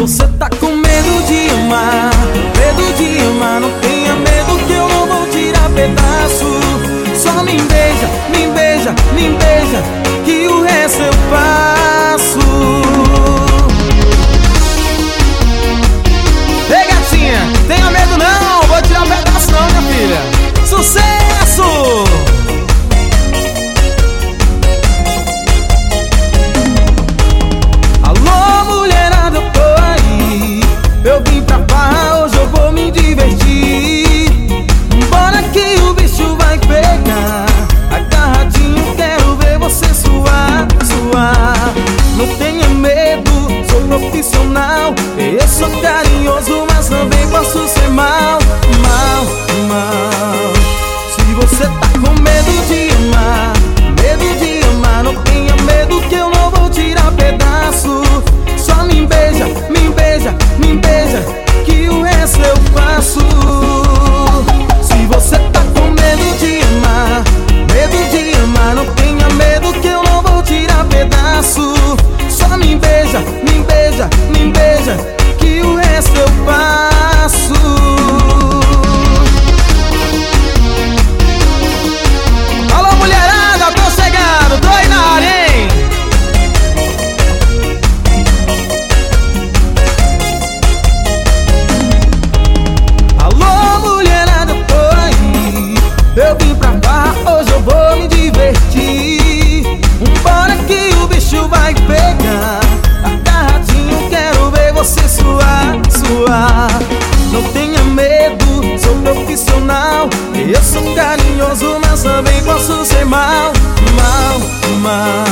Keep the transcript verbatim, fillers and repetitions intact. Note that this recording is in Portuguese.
você tá com medo de amar, medo de amar, não tenha medo que eu não vou tirar pedaço. Só me beija, me beija, me beija, que o resto eu faço. Ei gatinha, tenha medo não, vou tirar um pedaço não, minha filha. Sucesso! Alô mulherada, eu tô aí, eu vim pra farra, hoje eu vou me divertir. Bora que o bicho vai pegar, agarradinho quero ver você suar, suar. Não tenha medo, sou profissional, eu sou carinhoso, mas também posso ser mal, mal, mal. Se você tá com medo de amar, medo de amar, não tenha medo que eu não vou tirar pedaço. Só me beija, me beija, me beija, que o resto eu faço. Se você tá com medo de amar, medo de amar, não tenha medo que eu não vou tirar pedaço. Só me beija, me beija, me beija, que o resto eu faço. Alô mulherada, tô chegando, tô aí na área, hein? Alô mulherada, tô aí, eu vim pra farra, hoje eu vou me divertir. Bora que o bicho vai pegar, agarradinho quero ver você suar, suar. Não tenha medo, sou profissional, eu sou carinhoso, mas também posso ser mal, mal, mal.